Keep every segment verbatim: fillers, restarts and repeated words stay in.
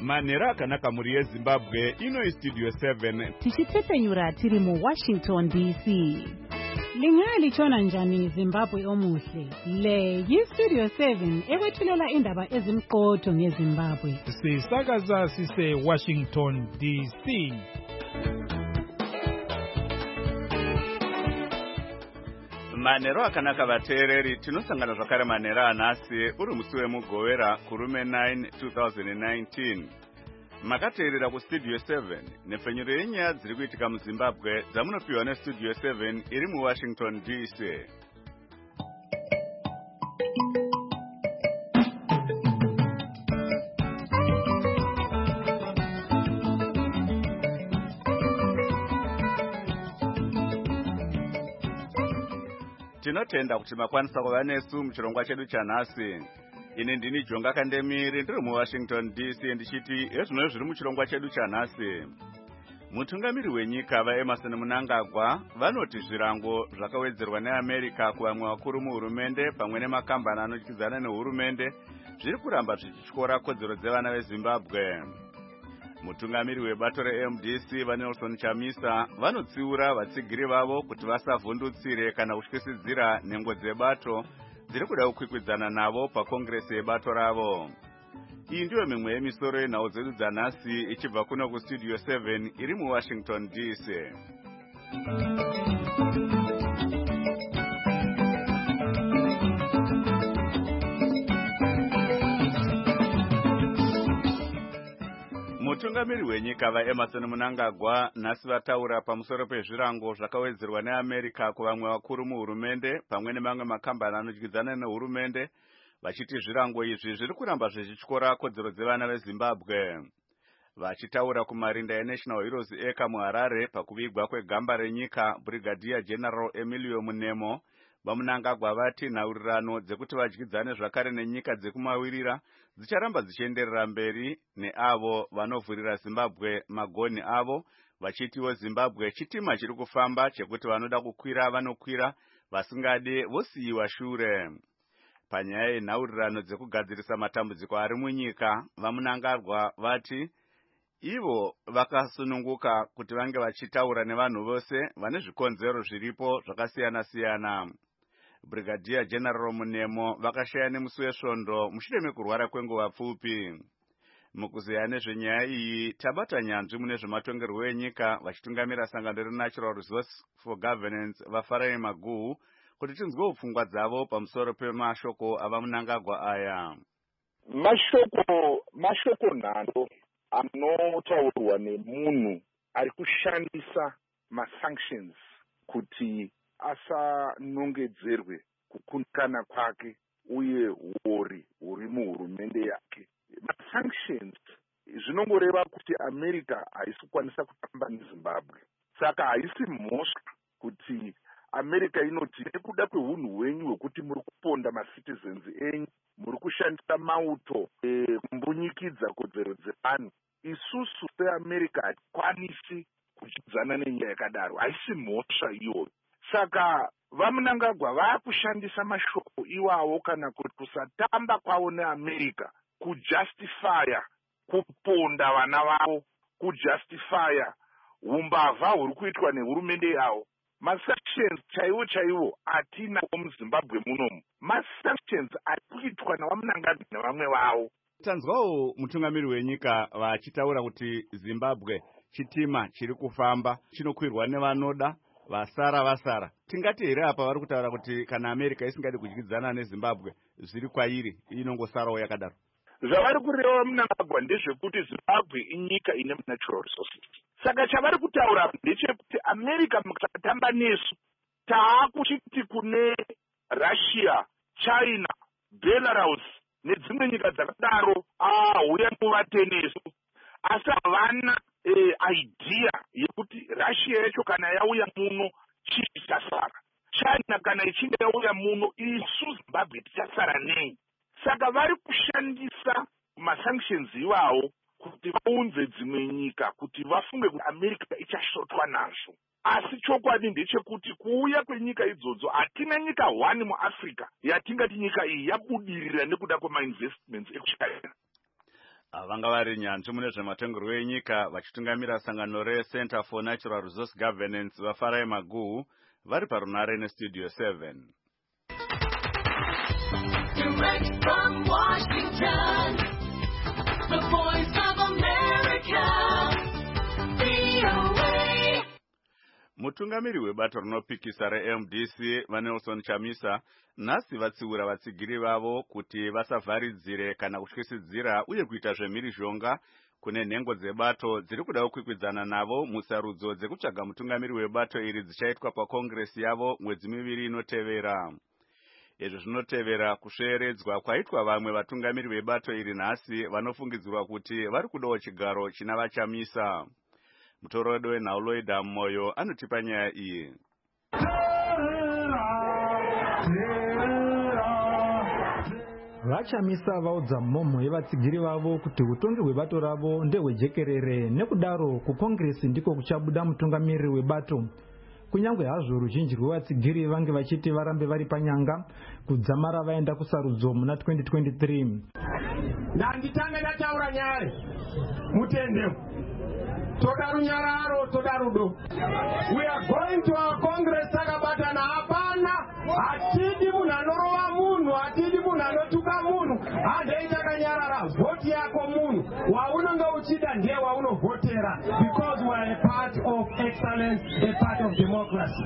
Manhero akanaka muri yeZimbabwe, ino iStudio seven. Tichitepenyura tiri mu Washington D C. Lingali chona njani Zimbabwe omuhle. Le yiStudio seven ekwethulela indaba ezimqotho ngeZimbabwe. Sisakaza sise Washington D C. Manhero akanaka vateereri, tinosangana zvakare manhero anhasi uri musi wemugovera kurume nine two thousand nineteen. Makateerera kuStudio seven nepfenyuro yenyaya dziri kuitika muZimbabwe dzamunopiwa neStudio seven iri muWashington D C. Tinotenda kuti makwanisa kuva nesu muchirongwa chedu chanhasi. Ini ndini Jonga Kandemiri ndiri muWashington D C ndichiti ezvino zviri muchirongwa chedu chanhasi. Mutungamiri wenyika vaEmerson Mnangagwa vanoti zvirango zvakawedzerwa neAmerica kuvamwe vakuru muhurumende pamwe nemakambani anotyidzana nehurumende zviri kuramba zvichityora kodzero dzevana veZimbabwe. Mutungamiri webato reM D C vaNelson Chamisa vanotsiura vatsigiri vavo kuti vasavhundutsire kana kutyisidzira nhengo dzebato dziri kuda kukwikwidzana navo pakongresi yebato ravo. Iyi ndiyo mimwe yemisoro yenhau dzedu dzanhasi ichibva kuno kuStudio seven iri muWashington D C. Mutungamiri wenyika vaEmerson Mnangagwa nhasi vataura pamusoro pezvirango zvakawedzerwa neAmerica kuvamwe vakuru muhurumende pamwe nemamwe makambani anotyidzana nehurumende vachiti zvirango izvi zviri kuramba zvichityora kodzero dzevana veZimbabwe. Vachitaura kumarinda eNational Heroes Acre muHarare pakuvigwa kwegamba renyika, Brigadier General Emilio Munemo vaMnangagwa vati nhaurirano dzekuti vadyidzane zvakare nenyika dzekumawirira dzicharamba dzichienderera mberi neavo vanovhurira Zimbabwe magoni avo, vachitiwo Zimbabwe chitima chiri kufamba chekuti vanoda kukwira vanokwira, vasingade vosiyiwa shure. Panyaya yenhaurirano dzekugadzirisa matambudziko ari munyika, vaMnangagwa vati ivo vakasununguka kuti vange vachitaura nevanhu vose vane zvikonzero zviripo zvakasiyana-siyana. Brigadier General Munemo vakashaya nemusi wesvondo mushure mekurwara kwenguva pfupi. Mukuzeya nezvenyaya iyi tabata nyanzvi mune zvematongerwo enyika vachitungamira sangano reNatural Resource for Governance vaFarai Maguhu kuti tinzwewo pfungwa dzavo pamusoro pemashoko avaMnangagwa aya. Mashoko mashoko nhando anotaurwa nemunhu ari kushandisa masanctions kuti asanongedzerwe kukundikana kwake uye uori huri muhurumende yake. Masanctions zvinongoreva kuti America haisi kukwanisa kutamba neZimbabwe. Saka haisi mhosva kuti America inoti nekuda kweunhu hwenyu hwekuti muri kuponda macitizens enyu, muri kushandisa mauto e, kumbunyikidza kodzero dzevanhu, isusu seAmerica hatikwanisi kudyidzana nenyaya yakadaro. Haisi mhosva iyoyo. Saka vaMnangagwa vakushandisa mashoko iwawo kana kuti kusatamba kwavo neAmerica kujustifya kuponda vana vavo, kujustifya umbavha huri kuitwa nehurumende yavo. Masanctions chaiwo chaiwo atina muZimbabwe munomu. Masanctions ari kuitwa navaMnangagwa nevamwe vavo. Tanzwawo mutungamiri wenyika vachitaura kuti Zimbabwe chitima chiri kufamba chinokwirwa nevanoda vasara vasara. Tingati here apa vari kutaura kuti kana America isingadi kudyidzana neZimbabwe zviri kwairi inongosarawo yakadaro. Zvavari kureva Mnangagwa ndezvekuti Zimbabwe inyika ine natural resources. Saka chavari kutaura ndechekuti America mukatamba nesu taakuchiti kune Russia, China, Belarus nedzimwe nyika dzakadaro auya muvate nesu. Asi havana e, idea yekuti Russia yacho kana yauya muno chii chichasara, China kana ichinge yauya muno isu Zimbabwe tichasara nei. Saka vari kushandisa masanctions iwawo kuti vaunze dzimwe nyika kuti vafunge kuti America ichashotwa nazvo. Asi chokwadi ndechekuti kuuya kwenyika idzodzo hatina nyika one muAfrica yatingati nyika iyi yabudirira nekuda kwemainvestments ekuchina. vanga vari nyanzvi mune zvematengero enyika vachitungamira sangano reCenter for Natural Resource Governance vaFarai Maguhu vari parunare nestudio seven. Direct from Washington, the voice of America, V O A. Mutungamiri webato rinopikisa reM D C vaNelson Chamisa nhasi vatsiura vatsigiri vavo kuti vasavharidzire kana kutyisidzira uye kuita zvemhirizhonga kune nhengo dzebato dziri kuda kukwikwidzana navo musarudzo dzekutsvaga mutungamiri webato iri dzichaitwa pakongresi yavo mwedzi miviri inotevera. Izvi zvinotevera kusveeredzwa kwaitwa vamwe vatungamiri vebato iri nhasi vanofungidzirwa kuti vari kudawo chigaro china vaChamisa. Mutoredo weNhauloida Moyo anotipa nyaya iyi. VaChamisa vaudza mhomho yevatsigiri vavo kuti utongi hwebato ravo ndehwejekerere, nekudaro kukongresi ndiko kuchabuda mutungamiri webato. Kunyange hazvo ruzhinji rwevatsigiri vange vachiti varambe vari panyanga kudzamara vaenda kusarudzo muna twenty twenty-three. Ndanditanga ndataura nyaya mutende toda runyararo toda rudo. We are going to our congress takabatana hapana, hatidi munhu anorova munhu, hatidi munhu anotuka munhu, handei takanyarara. Voti yako munhu waunonge uchida ndiye waunovhotera, because we are a part of excellence, a part of democracy.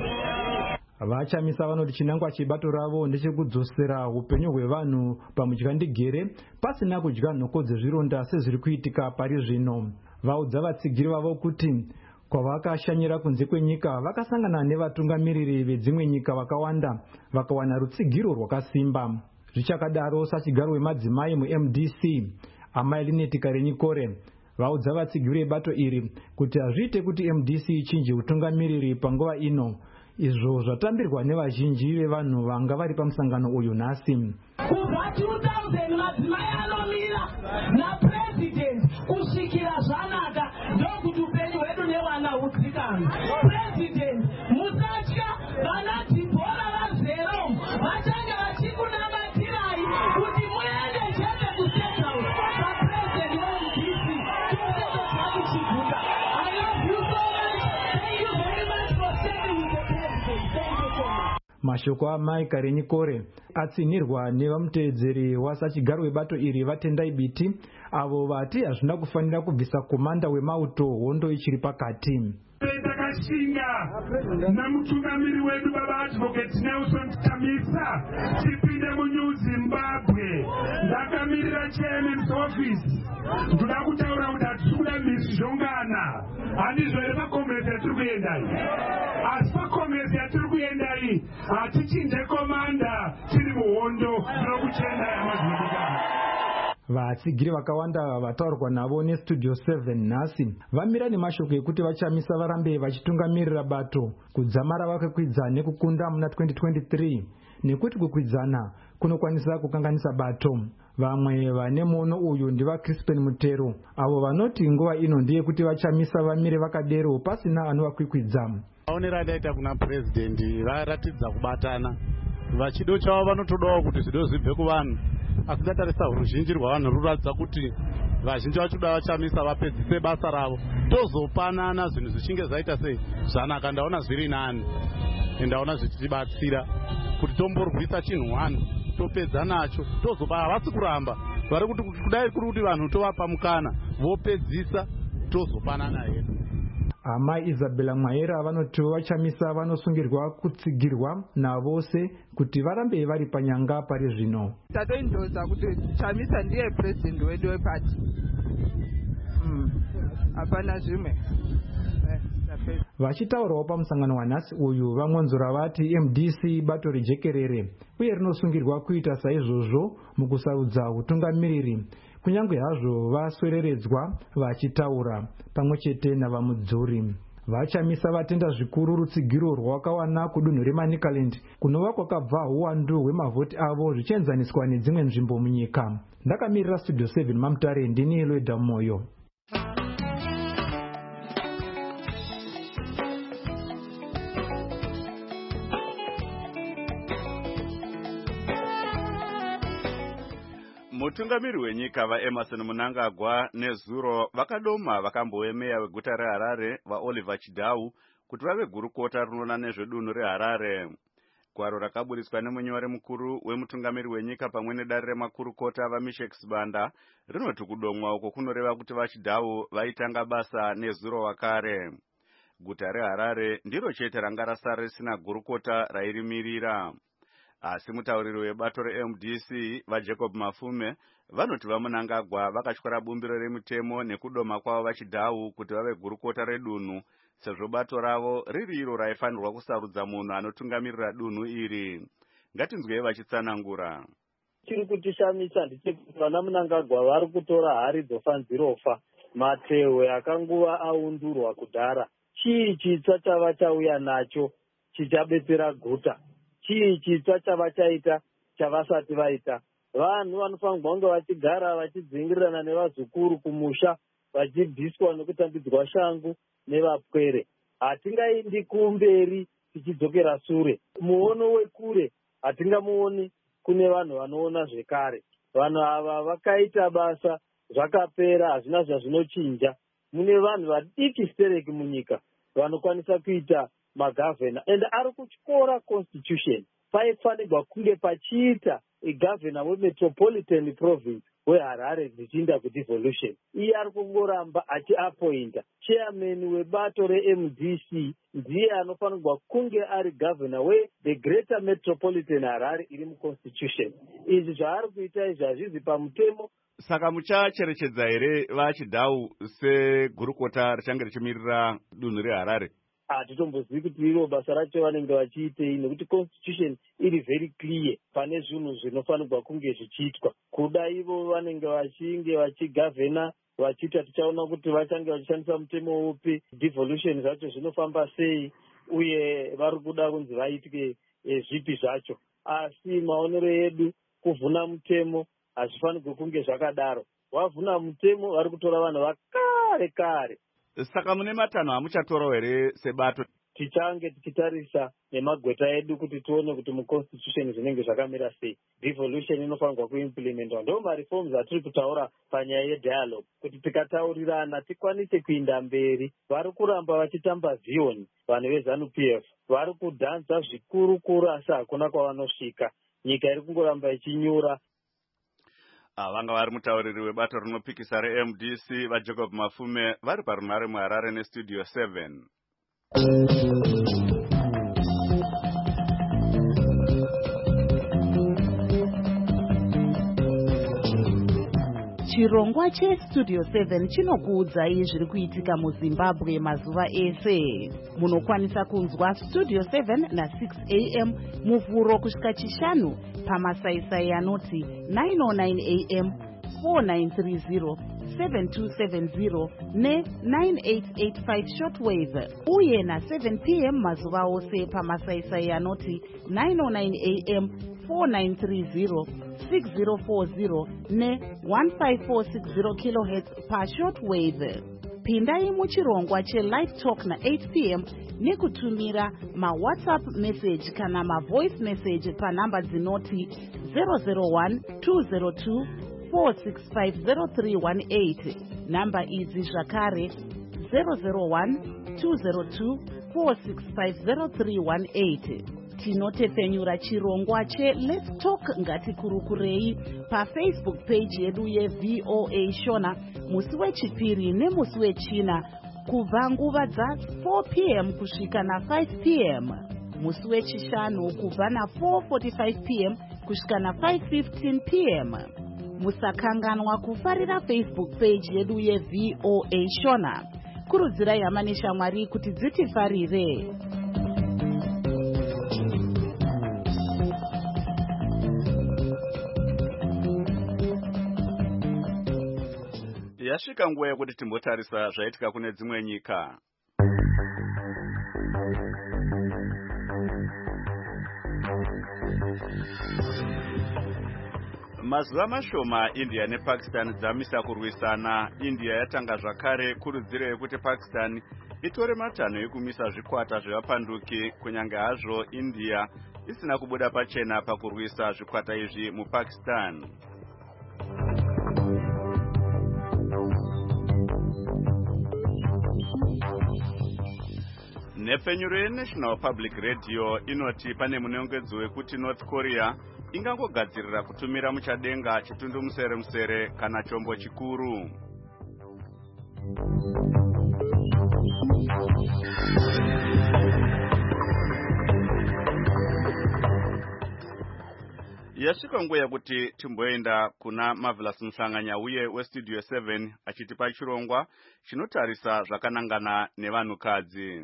VaChamisa vanoti chinangwa chebato ravo ndechekudzosera upenyu hwevanhu pamudyandegere pasina kudya nhoko dzezvironda sezviri kuitika pari zvino. Vaudza vatsigiri vavo kuti kwavakashanyira kunze kwenyika vakasangana nevatungamiriri vedzimwe nyika vakawanda vakawana rutsigiro rwakasimba. Zvichakadaro sachigaro wemadzimai muM D C Amai Lineti Karenyikore vaudza vatsigiri vebato iri kuti hazviite kuti M D C ichinje utungamiriri panguva ino, izvo zvatambirwa nevazhinji vevanhu vanga vari pamusangano uyu nhasi. Kubva two thousand madzimai anomira napresident kusvikira zvanaka ndokuti upenyu hwedu nevana hudzikana. President musatya, vana Dhibhora vazero vachange vachikunamatirai kuti muende chete kuState House papresident weM D C Joseph Zvakuchiguta. I love you so much. Thank you very much for standing with the president. Thank you so much. Mashoko amai Karenyikore atsinirwa nevamuteedzeri wasachigaro webato iri vaTendai Biti avo vati hazvina kufanira kubvisa komanda wemauto hondo ichiri pakati. Takashinga namutungamiri wedu baba advocate Nelson Chamisa tipinde muNew Zimbabwe. Ndakamirira chairman's office. Ndoda kutaura kuti hatisi kuda mhirizhongana, handizvo here pakongresi yatiri kuenda iyi. Asi pakongresi yatiri kuenda iyi hatichinje komanda tiri muhondo tinokuchendai amazvinodikana. Vatsigiri vakawanda vataurwa navo nestudio seven nhasi vamira nemashoko ekuti vaChamisa varambe vachitungamirira bato kudzamara vakakwidza nekukunda muna twenty twenty-three, nekuti kukwidzana kunokwanisa kukanganisa bato. Vamwe vane muono uyu ndivaCrispin Mutero avo vanoti nguva ino ndiye kuti vaChamisa vamire vakadero pasina anovakwikwidza. Aonera ndaita kuna president varatidza kubatana, vachido chavo vanotodawo kuti zvido zvibve kuvanhu, asi ndatarisa ruzhinji rwavanhu ruratidza kuti vazhinji vachoda vaChamisa vapedzise basa ravo, tozopanana zvinhu zvichinge zvaita sei zvanaka. Ndaona zviri nani, ndaona zvichitibatsira kuti tomborwisa chinhu wani topedza nacho, tozoba havasi kuramba vari kuti kudai kuri kuti vanhu tovapa mukana vopedzisa tozopanana hedu. Amai Isabella Mwaera vanoti vaChamisa vanosungirwa kutsigirwa navose kuti varambe vari panyanga pari zvino. Tatoindoza kuti Chamisa ndiye president wedu wepati. Mm. Hapana zvimwe. Vachitaurawo pamusangano wanhasi uyu vamwanzura vati M D C bato rejekerere uye rinosungirwa kuita saizvozvo mukusarudza utungamiriri, kunyange hazvo vaswereredzwa vachitaura pamwe chete navamudzuri. VaChamisa vatenda zvikuru rutsigiro rwakawana kudunhu reManicaland kunova kwakabva uwandu hwemavhoti avo zvichienzaniswa nedzimwe nzvimbo munyika. Ndakamirira studio seven Mamutare, ndini Loida Moyo. Mutungamiri wenyika vaEmerson Mnangagwa nezuro vakadoma vakamboemeya weguta reHarare vaOliver Chidau kuti vave gurukota rinoona nezvedunhu reHarare. Gwaro rakaburiswa nemunyori mukuru wemutungamiri wenyika pamwe nedare remakurukota vaMishek Sibanda rinoti kudomwa uko kunoreva kuti vaChidau vaitanga basa nezuro wakare. Guta reHarare ndiro chete ranga rasara risina gurukota rairimirira. Asi mutauriri webato reM D C vaJacob Mafume vanoti vaMnangagwa vakatyora bumbiro remutemo nekudoma kwavo vaChidau kuti vave gurukota redunhu, sezvo bato ravo riri iro raifanirwa kusarudza munhu anotungamirira dunhu iri. Ngatinzwei vachitsanangura. Chiri kutishamisa ndechekuti vana Mnangagwa vari kutora hari dzofanzirofa matehwe akanguva aundurwa kudhara. Chii chitsva chava chauya nacho chichabetsera guta? Chii chitsva chava chaita chavasati vaita? Vanhu vanofanirwa kunge vachigara vachidzingirirana nevazukuru kumusha, vachibviswa nekutambidzwa shangu nevapwere. Hatingaindi kumberi tichidzokera sure. Muono wekure hatingamuoni kune vanhu vanoona zvekare. Vanhu ava vakaita basa zvakapera, hazvina zvazvinochinja. Mune vanhu vadiki stereki munyika vanokwanisa kuita magavhena, and ari kutyora constitution. Paifanirwa kunge pachiita igavhena wemetropolitan province weHarare dzichiinda kudevolution. Iye ari kungoramba achiapointa chairman webato reM D C, ndiye anofanirwa kunge ari gavhena we-the greater metropolitan Harare iri muconstitution. Izvi zvaari kuita izvi hazvizi pamutemo. Saka muchacherechedza here vaChidau segurukota richange richimirira dunhu reHarare? Hatitombozivi kuti iro basa racho vanenge vachiitei, nekuti constitution iri very clear pane zvinhu zvinofanirwa kunge zvichiitwa. Kuda ivo vanenge vachinge vachigavhena vachiita, tichaona kuti vachange vachishandisa mutemo upi, devolution zvacho zvinofamba sei, uye vari kuda kunzi vaitwe zvipi zvacho. Asi maonero edu kuvhuna mutemo hazvifanirwi kunge zvakadaro. Wavhuna mutemo vari kutora vanhu vakare kare. Saka mune matanho amuchatorawo here sebato? Tichange tichitarisa nemagweta edu kuti tione kuti muconstitution zvinenge zvakamira sei. Devolution inofanirwa kuimplementwa. Ndo mareforms atiri kutaura panyaya yedialogue, kuti tikataurirana tikwanise kuinda mberi. Vari kuramba vachitamba vioni vanhu veZANU P F, vari kudhanza zvikuru kuru asi hakuna kwavanosvika. Nyika iri kungoramba ichinyura. Vanga vari mutauriri webato rinopikisa reM D C vaJacob Mafume vari parunhare muHarare nestudio seven. Chirongwa chestudio seven chinokuudzai zviri kuitika muZimbabwe mazuva ese. Munokwanisa kunzwa studio seven na six a m muvhuro kusvika chishanu pamasaisai anoti nine oh nine a m, four nine three zero, seven two seven zero ne nine eight eight five shortwave, uye na seven p m mazuva ose pamasaisai anoti nine oh nine a m, four nine three zero, six zero four zero ne one five four six zero kilohertz pa shortwave. Pindai muchirongwa cheLive Talk na eight p m nekutumira maWhatsApp message kana mavoice message panhamba dzinoti zero zero one two zero two four six five zero three one eight. Namba idzi zvakare zero zero one two zero two four six five zero three one eight. Tinotepfenyura chirongwa cheLet's Talk ngatikurukurei paFacebook page yedu yeV O A Shona musi wechipiri nemusi wechina kubva nguva dza four p m kusvika na five p m, musi wechishanu kubva na four forty-five p m kusvika na five fifteen p m. Musakanganwa kufarira Facebook page yedu yeV O A Shona. Kurudzirai hama neshamwari kuti dzitifarire. Yasvika nguva yekuti timbotarisa zvaitika kune dzimwe nyika. Mazuva mashoma India nePakistan dzamisa kurwisana. India yatanga zvakare kurudziro yekuti Pakistan itore matanho ekumisa zvikwata zvevapanduki, kunyange hazvo India isina kubuda pachena pakurwisa zvikwata izvi muPakistan. nepfenyuro yenational public radio inoti pane munongedzo wekuti North Korea ingangogadzirira kutumira muchadenga chitundumusere musere kana chombo chikuru. Yasvika nguva yakuti timboenda kuna Marvelous Mhlanganya uye westudio seven achitipa chirongwa chinotarisa zvakanangana nevanhukadzi.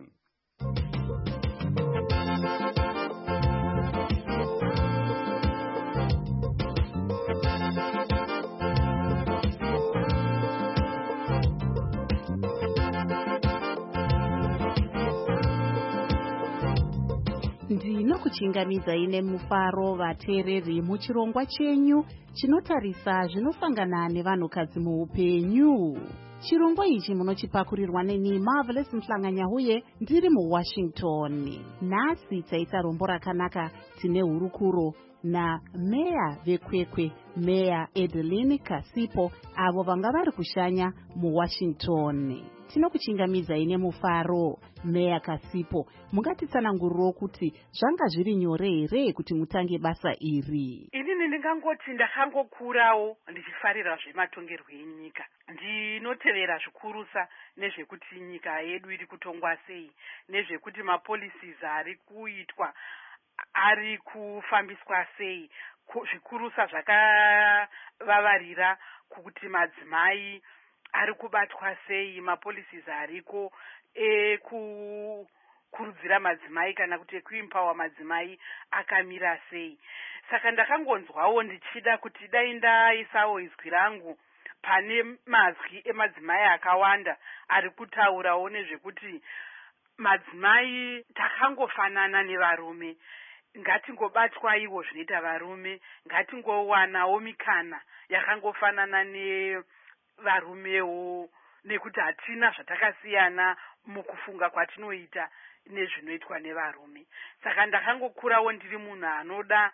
Ndinokuchingamidza ine mufaro vateereri muchirongwa chenyu chinotarisa zvinosangana nevanhukadzi muupenyu. Chirongwa ichi munochipakurirwa neni Marvelous Mhlanganya uye ndiri muWashington. Nhasi taita rombo rakanaka tine hurukuro nameya vekwekwe Meya Adeline Kasipo avo vanga vari kushanya muWashington. Tinokuchingamidza ine mufaro Meya Kasipo, mungatitsananguriro kuti zvanga zviri nyore here kuti mutange basa iri? Inini ndingangoti ndakangokurawo ndichifarira zvematongerwo enyika. Ndinotevera zvikurusa nezvekuti nyika yedu iri kutongwa sei, nezvekuti mapolicies ari kuitwa ari kufambiswa sei, zvikurusa zvakavavarira kuti madzimai ari kubatwa sei, mapolicies ariko ekukurudzira madzimai kana kuti ekuimpawa madzimai akamira sei. Saka ndakangonzwawo ndichida kuti dai ndaisawo izwi rangu pane mazwi emadzimai akawanda ari kutaurawo nezvekuti madzimai takangofanana nevarume, ngatingobatwaiwo zvinoita varume, ngatingowanawo mikana yakangofanana nevarumewo, nekuti hatina zvatakasiyana mukufunga kwatinoita nezvinoitwa nevarume. Saka ndakangokurawo ndiri munhu anoda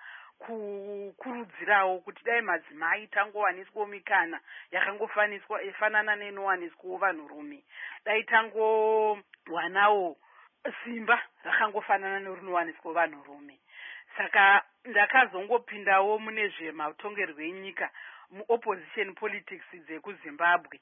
kukurudzirawo kuti dai madzimai tangowaniswawo mikana yakangofaniswa ifanana neinowaniswawo vanhurume, dai tangowanawo simba rakangofanana nerinowaniswawo vanhurume. Saka ndakazongopindawo mune zvematongerwo enyika muopposition politics dzekuZimbabwe.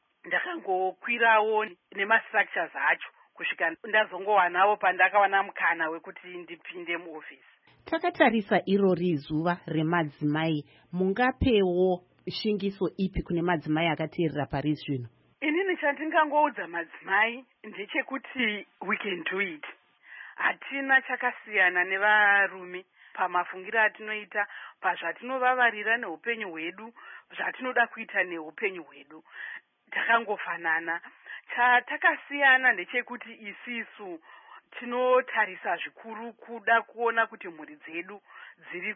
Ndakangokwirawo nemastructures acho kusvika ndazongowanawo pandakawana mukana wekuti ndipinde muofisi. Takatarisa irori zuva remadzimai, mungapewo shingiso ipi kune madzimai akateerera pari zvino? Inini chandingangoudza madzimai ndechekuti we can do it. Hatina chakasiyana nevarume pamafungiro atinoita, pazvatinovavarira neupenyu hwedu, zvatinoda kuita neupenyu hwedu. Takangofanana. Chatakasiyana ndechekuti isisu tinotarisa zvikuru kuda kuona kuti mhuri dzedu dziri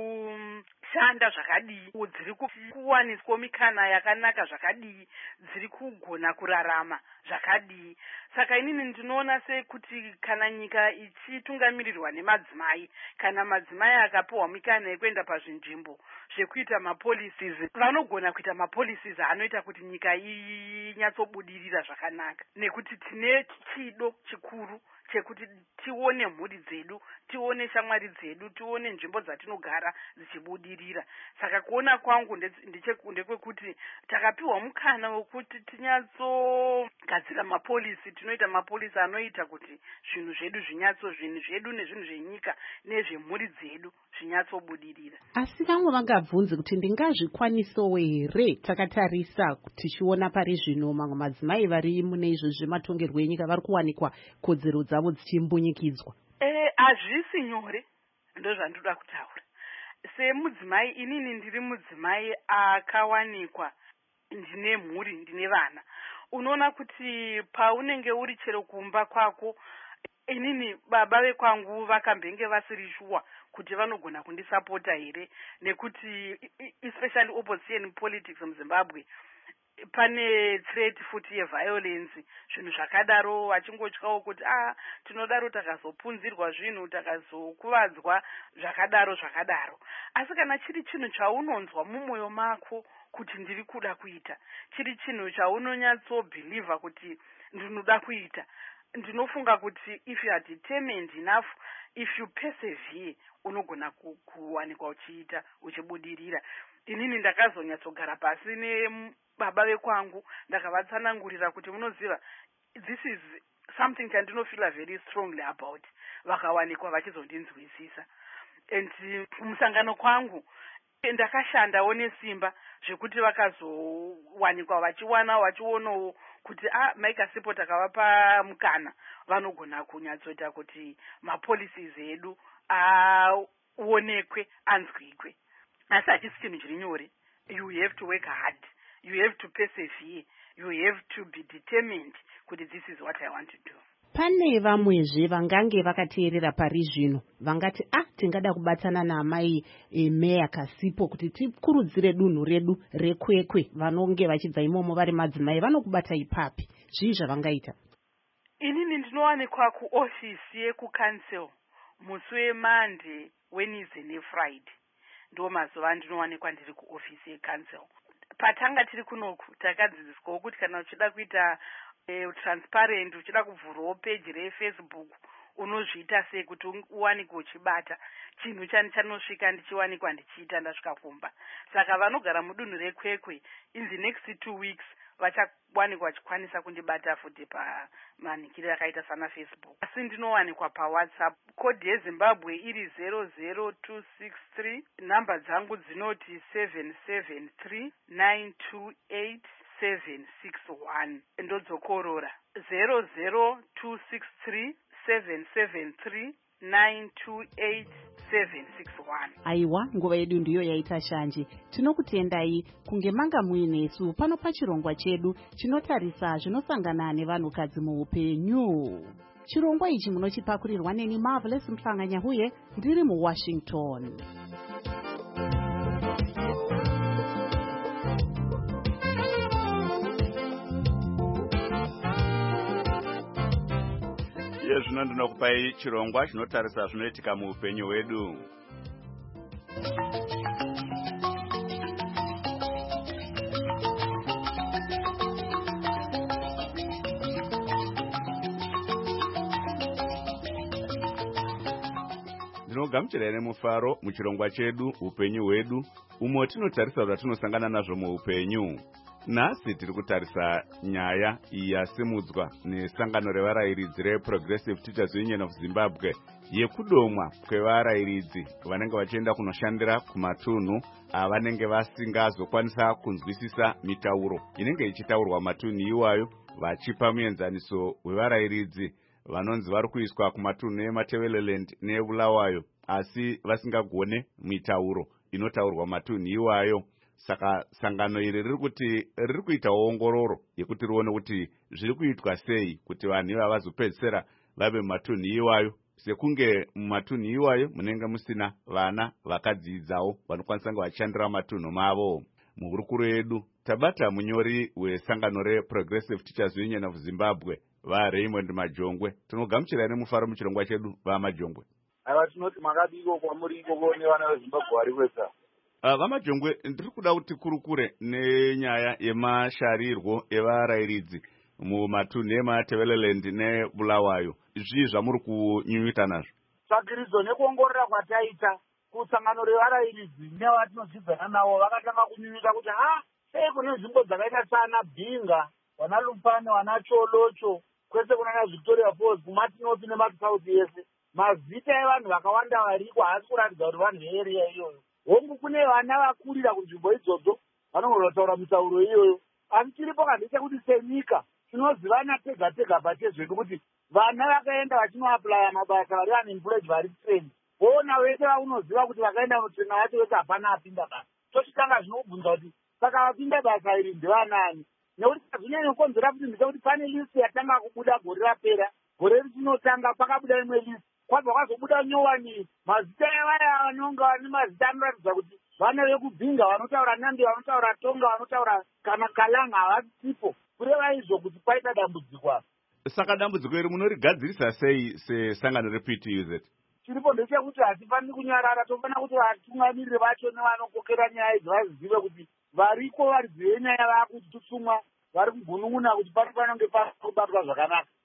kushanda zvakadii, dziri kuwaniswa mikana yakanaka zvakadii, dziri kugona kurarama zvakadii. Saka inini ndinoona sekuti kana nyika ichitungamirirwa nemadzimai, kana madzimai akapiwa mikana yekuenda pazvinzvimbo zvekuita mapolicies, vanogona kuita mapolicies anoita kuti nyika inyatsobudirira zvakanaka, nekuti tine chido chikuru chekuti tione mhuri dzedu, tione shamwari dzedu, tione nzvimbo dzatinogara dzichibudirira. Saka kuona kwangu ndekwekuti takapiwa mukana wekuti tinyatsogadzira mapolisi, tinoita mapolisi anoita kuti zvinhu zvedu zvinyatso, zvinhu zvedu nezvinhu zvenyika nezvemhuri dzedu zvinyatsobudirira. Asi vamwe vangabvunze kuti ndingazvikwanisawo here takatarisa tichiona pari zvino mamwe madzimai vari mune izvo zvematongerwo enyika vari kuwanikwa kodzero dzavo dzichimbunyikidzwa? Eh, hazvisi nyore, ndozvandoda kutaura. Semudzimai, inini ndiri mudzimai akawanikwa ndine mhuri, ndine vana. Unoona kuti paunenge uri chero kumba kwako, inini baba vekwangu vakambenge vasiri shuwa kuti vanogona kundisapota here, nekuti especially opposition politics muZimbabwe pane threat futi yeviolence, zvinhu zvakadaro, vachingotyawo kuti ah tinodaro takazopunzirwa zvinhu, takazokuvadzwa zvakadaro zvakadaro. Asi kana chiri chinhu chaunonzwa mumwoyo mako kuti ndiri kuda kuita, chiri chinhu chaunonyatsobhilivha kuti ndinoda kuita, ndinofunga kuti if you are determined enough, if you persevere, unogona ku- kuwanikwa uchiita uchibudirira. Inini ndakazonyatsogara pasi nebaba vekwangu ndakavatsanangurira kuti munoziva, this is something chandinofila very strongly about. Vakawanikwa vachizondinzwisisa. And musangano kwangu ndakashandawo nesimba zvekuti vakazowanikwa vachiwana vachionawo kuti ah Mike Asipo takavapa mukana vanogona kunyatsoita kuti mapolicies edu aonekwe anzwikwe. Asi hachisi chinhu chiri nyore. You have to work hard, you have to persevere, you have to be determined kuti this is what I want to do. Pane vamwezve vangange vakateerera pari zvino vangati ah tingada kubatana naamai e, Meya Kasipo kuti tikurudzire dunhu redu rekwekwe, vanonge vachibva imomo vari madzimai vanokubata ipapi, zvii zvavangaita? Inini ndinowanikwa kuofisi yekucouncil musi weMonday, Wednesday neFriday. Ndo mazuva andinowanikwa ndiri kuofisi yecouncil. Patanga tiri kunoku takadzidziswawo kuti kana uchida kuita Uh, transparent, uchida kuvhurawo page reFacebook unozviita sei kuti uwanikwe uchibata chinhu chani chanosvika ndichiwanikwa ndichiita ndasvika kumba. Saka vanogara mudunhu rekwekwe in the next two weeks vachawanikwa vachikwanisa kundibata futi pamanikiro akaita sana Facebook. Asi ndinowanikwa paWhatsApp, kodi yeZimbabwe iri zero zero two six three, namba dzangu dzinoti seven seven three nine two eight seven six one. Ndodzokorora zero zero two six three seven seven three nine two eight seven six one. Aiwa, nguva yedu ndiyo yaita shanje. Tinokutendai kunge manga muinesu pano pachirongwa chedu chinotarisa zvinosangana nevanhukadzi muupenyu. Chirongwa ichi munochipakurirwa neni Marvelous Mhlanga-Nyahuye ndiri muWashington. Zvino ndinokupai chirongwa chinotarisa zvinoitika muupenyu hwedu. Ndinogamuchirai nemufaro muchirongwa chedu upenyu hwedu, umo tinotarisa zvatinosangana nazvo muupenyu. Nhasi tiri kutarisa nyaya yasimudzwa nesangano revarayiridzi reProgressive Teachers Union of Zimbabwe yekudomwa kwevarayiridzi vanenge vachienda kunoshandira kumatunhu avanenge vasingazokwanisa kunzwisisa mitauro inenge ichitaurwa matunhu iwayo, vachipa muenzaniso wevarayiridzi vanonzi vari kuiswa kumatunhu eMatabeleland neBulawayo asi vasingagone mitauro inotaurwa matunhu iwayo. Saka sangano iri riri kuti riri kuita ongororo yekuti rione kuti zviri kuitwa sei kuti vanhu ivava vazopedzisira vave mumatunhu iwayo, sekunge mumatunhu iwayo munenge musina vana vakadzidzawo vanokwanisa kunge vachishandira matunhu mavo. Muhurukuro yedu tabata munyori wesangano reProgressive Teachers Union of Zimbabwe vaRaymond Majongwe. Tinogamuchirai nemufaro muchirongwa chedu vaMajongwe. Aiwa, tinoti makadiko kwamuri ikoko nevana veZimbabwe vari kwesa. Uh, Vamajongwe, ndiri kuda kuti kurukure nenyaya yemasharirwo evarayiridzi mumatunhu eMatabeleland neBulawayo. Zvii zvamuri kunyunyuta nazvo? Tsvagiridzo nekuongorora kwataita kusangano revarayiridzi nevatinodzidzana navo vakatanga kunyunyuta kuti ha sei kune nzvimbo dzakaita sana Bhinga, wana Lupane, wana Cholocho, kwese kunana Victoria Falls, kumatinopi nemasauti yese, mazita evanhu vakawanda variko haasi kuratidza kuti vanhu vearea iyoyo. Hongu kune vana vakurira kunzvimbo idzodzo vanogona kutaura mitauro iyoyo. Asi tiripo kandicha kuti senyika tinozivana tega tega pachezvedu kuti vana vakaenda vachinoaplaya mabasa vari unemployed vari trained. Vona vese vaunoziva kuti vakaenda mutraina wacho wese hapana apinda basa. Tochitanga zvinobvunza kuti saka vapinda basa iri ndivanani? Nekuti zvinyanyokonzera kuti ndisa kuti pane list yatanga kubuda gore rapera, gore richinotanga pakabuda imwe list. Kwabva kwazobuda nyowani mazita evaya vanonga vane mazita anoratidza kuti vana vekubhinga vanotaura Nambi, vanotaura Tonga, vanotaura kana Kalanga havasipo. Kureva izvo kuti paita dambudziko apa. Saka dambudziko iri munorigadzirisa sei sesangano reP T U Z? Chiripo ndechekuti hatifaniri kunyarara, tofanira kuti vatungamiriri vacho nevanokokera nyaya idzi vazive kuti variko varizive nyaya vakututsumwa vari kugunun'una kuti pano panonge pari kubatwa zvakanaka.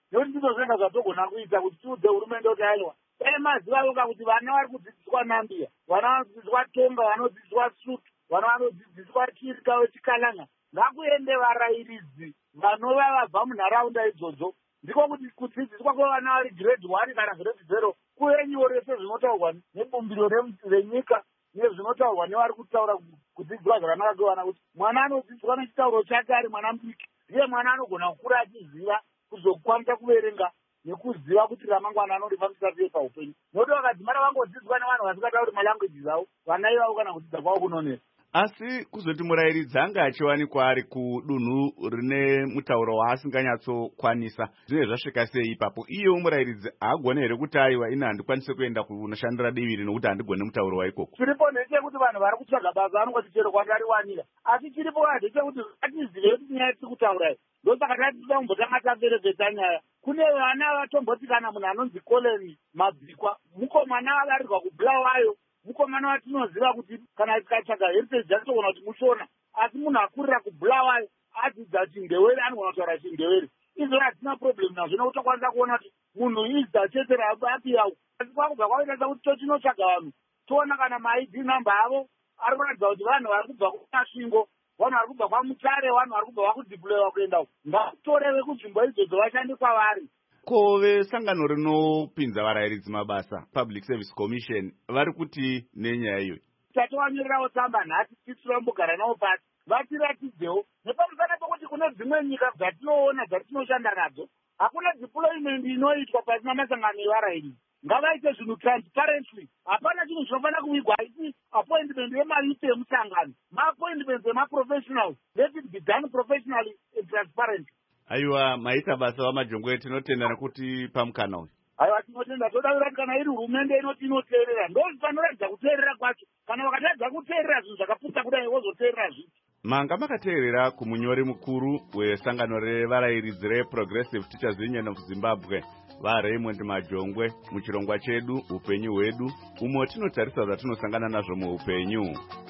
nekuti ndizvo zvenga zvatogona kuita kuti tiudze hurumende kuti aiwa dai maziva voka kuti vana vari kudzidziswa nambia, vana vanodzidziswa tonga, vanodzidziswa sutu, vana vanodzidziswa chirika wechikalanga, ngakuende varayiridzi vanova vabva munharaunda idzodzo, ndiko kuti kudzidziswa kwevana vari grade one kana grade zero kuve nyore sezvinotaurwa nebumbiro renyika nezvinotaurwa nevari kutaura kudzidziswa zvakanaka kwevana, kuti mwana anodzidziswa nechitauro chake ari mwana mudiki, ndiye mwana anogona kukura achiziva kuzokwanisa kuverenga nekuziva kuti ramangwana anorifambisa sei paupenyu. Nokuti vakadzimara vangodzidziswa nevanhu vasingatauri malangweji avo, vana ivavo kana kudzidza kwavo kunonesa. Asi kuzoti murayiridzi anga achiwanikwa ari kudunhu rine mutauro waasinganyatsokwanisa, zvine zvasvika sei ipapo? Iyewo murayiridzi haagone here kuti aiwa ina handikwanise kuenda kunoshandira divi rino kuti handigone mutauro waikoko? Chiripo ndechekuti vanhu vari kutsvaga basa vanongoti chero kwandariwanira, asi chiripo ndechekuti atizive kuti nyaya tiri kutaura iyi. Ndosaka tatida kumbotanga tavereketa nyaya. Kune vana vatomboti kana munhu anonzi Colin Mabvikwa, mukomana avarirwa kuBulawayo, mukomana watinoziva kuti kana tikatsvaga heritage atogona kuti mushona, asi munhu akurira kuBulawayo adzidza chindewere anogona kutaura chindewere. Izvo hatina problem nazvo nokuti tokwanisa kuona kuti munhu idza chete rabapi yawo, asi kwakubva kwaita kuti tochinotsvaga vanhu toona kana maid number avo ari kuratidza kuti vanhu vari kubva kumasvingo, vanhu vari kubva kwaMutare, vanhu vari kubva vakudhiployiwa kuenda uko, ngatorewe kunzvimbo idzodzo vashandi kwavari. Ko vesangano rinopinza varayiridzi mabasa Public Service Commission vari kuti nenyaya iyoyi? Tatowanyorerawo tsamba nhasi tisirombogara navo pasi vatiratidzewo nepamusana pokuti kune dzimwe nyika dzatinoona dzatinoshanda nadzo hakuna deployment inoitwa pasina masangano evarayiridzi. Ngavaite zvinhu transparently, hapana chinhu chinofanira kuvigwa, haiti appointment yemayuti emusangano, maappointments emaprofessionals, let it be done professionally and transparently. Aiwa, maita basa vamajongwe tinotenda nekuti pamukana uyu. Aiwa, tinotenda, toda kuti kana iri hurumende inoti inoteerera, ndo panoratidza kuteerera kwacho. Kana vakatadza kuteerera zvinhu zvakapfuta kudai vozoteerera zviti. Manga makateerera kumunyori mukuru wesangano revarayiridzi reProgressive Teachers Union of Zimbabwe, vaRaymond Majongwe, muchirongwa chedu upenyu hwedu, umo tinotarisa zvatinosangana nazvo muupenyu.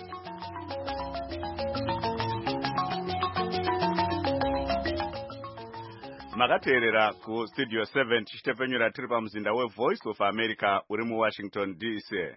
Makateerera ku Studio seven tichitepfenyura tiri pamuzinda weVoice of America uri muWashington D C.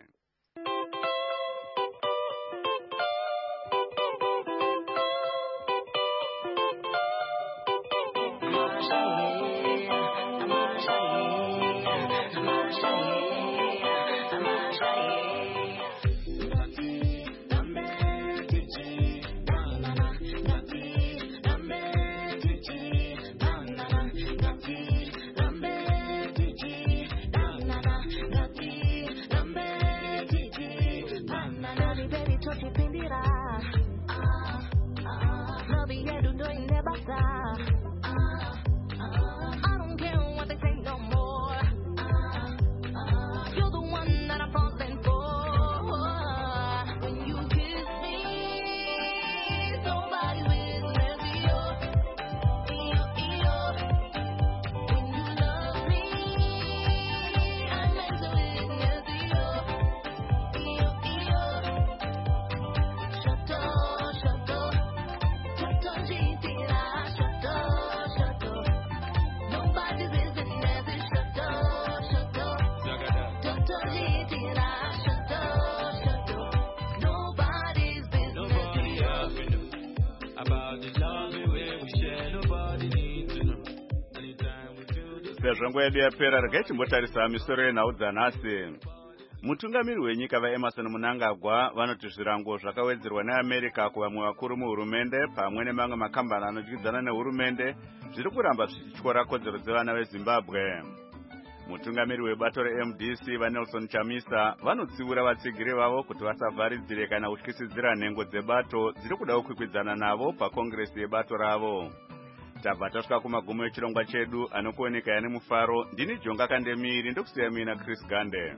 Sezvo yedu yapera, regai timbotarisa misoro yenhau dzanhasi. Mutungamiri wenyika vaEmerson Mnangagwa vanoti zvirango zvakawedzerwa neAmerica kuvamwe vakuru muhurumende pamwe nemamwe makambani anodyidzana nehurumende zviri kuramba zvichityora kodzero dzevana veZimbabwe. Mutungamiri webato reM D C vaNelson Chamisa vanotsiura vatsigiri vavo kuti vasavharidzire kana kutyisidzira nhengo dzebato dziri kuda kukwikwidzana navo pakongresi yebato ravo. Tabva tasvika kumagumo echirongwa chedu, anokuoneka yane mufaro. Ndini Jonga Kandemiri, ndokusiya mina Chris Gande.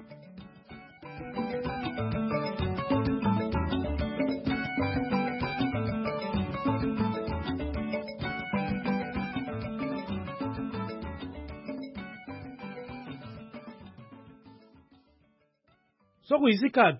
Sokuyisikhathi